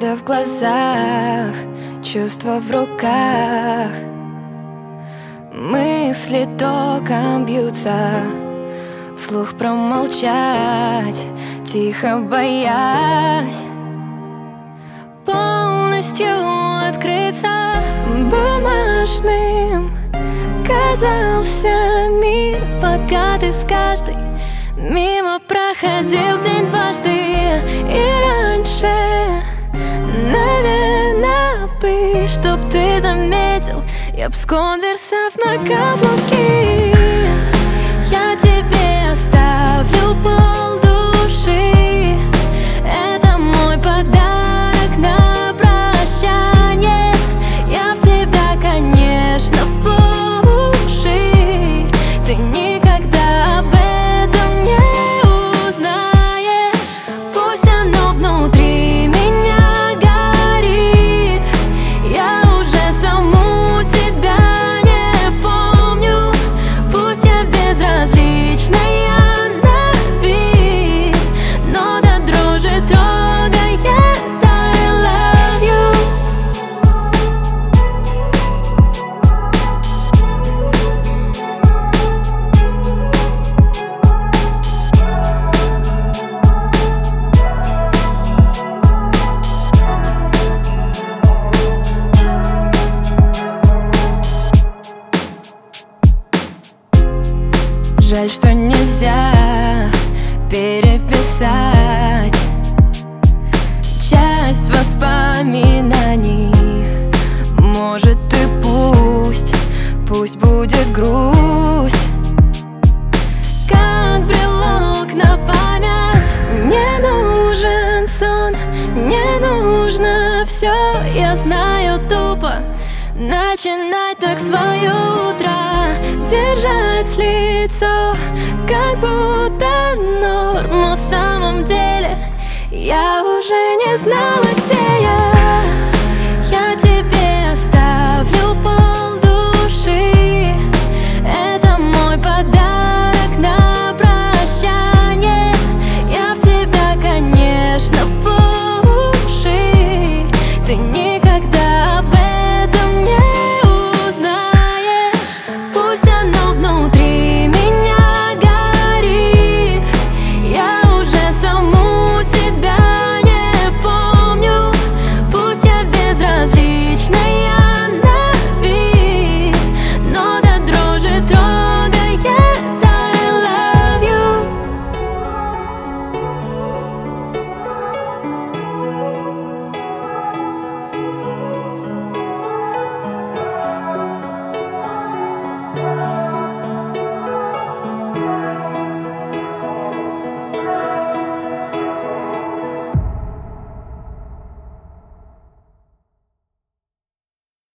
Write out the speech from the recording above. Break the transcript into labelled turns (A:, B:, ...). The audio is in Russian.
A: Правда в глазах, чувства в руках, мысли током бьются, вслух промолчать, тихо боясь полностью открыться. Бумажным казался мир, пока ты с каждой мимо проходил день дважды. И раньше, наверное, бы, чтоб ты заметил, я б с конверсов на каблуки. Я тебе оставлю полдуши, это мой подарок на прощание. Я в тебя, конечно, по уши, ты никогда об этом не узнаешь. Пусть оно внутри меня горит, я уже саму себя не помню. Пусть я безразличная на вид, но до дрожи трогает I love you. Жаль, что нельзя переписать часть воспоминаний. Может, и пусть будет грусть, как брелок на память. Не нужен сон, не нужно все, я знаю, тупо начинать так свое утро, держать лицо, как будто норма. В самом деле я уже не знала, где